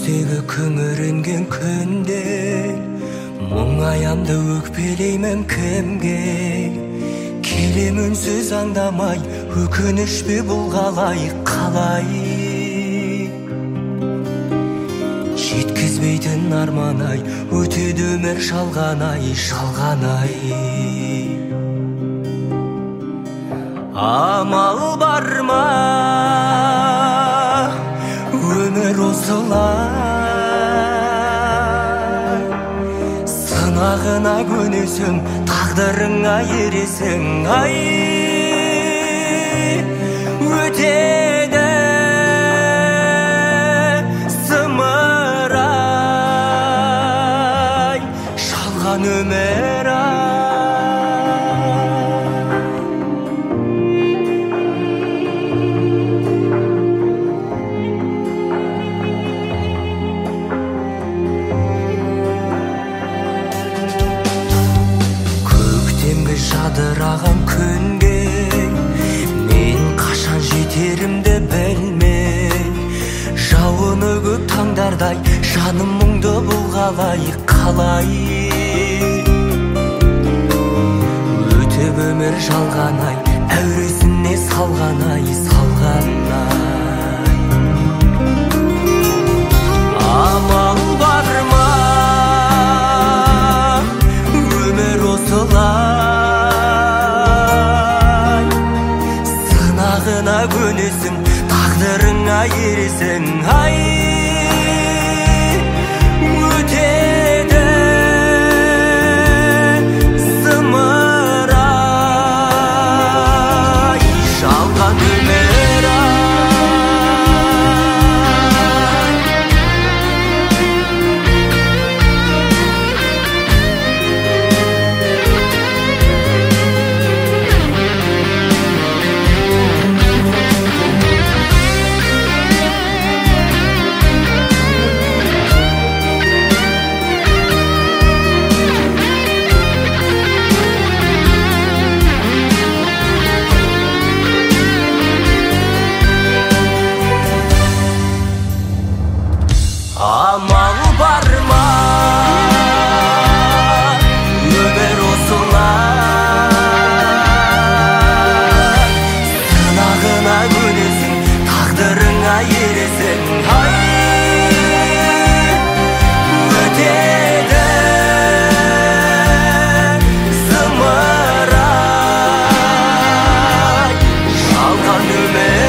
көздегі күңіренген күнде мұңаямды өкпелеймін кімге келем үнсіз аңдамай өкініш пе бұл қалай жеткізбейтін арман-ай өтеді өмір шалғанай амал бар ма өмір осылай сынағына көнесің тағдырыңа ересің ай өтеді зымырай шалған өмір жадыраған күнге мен қашан жетерімді білмей жауыны көп таңдардай жаным мұңды бұл қалай өтіп өмір жалғанай әуресіне салғанай амал бар ма өмір осылай сынағына көнесің тағдырыңа ересің ай өтеді зымырай жалған өмір амал бар ма өмір осылай сынағына көнесің тағдырыңа ересің ай өтеді зымырай жалған өмір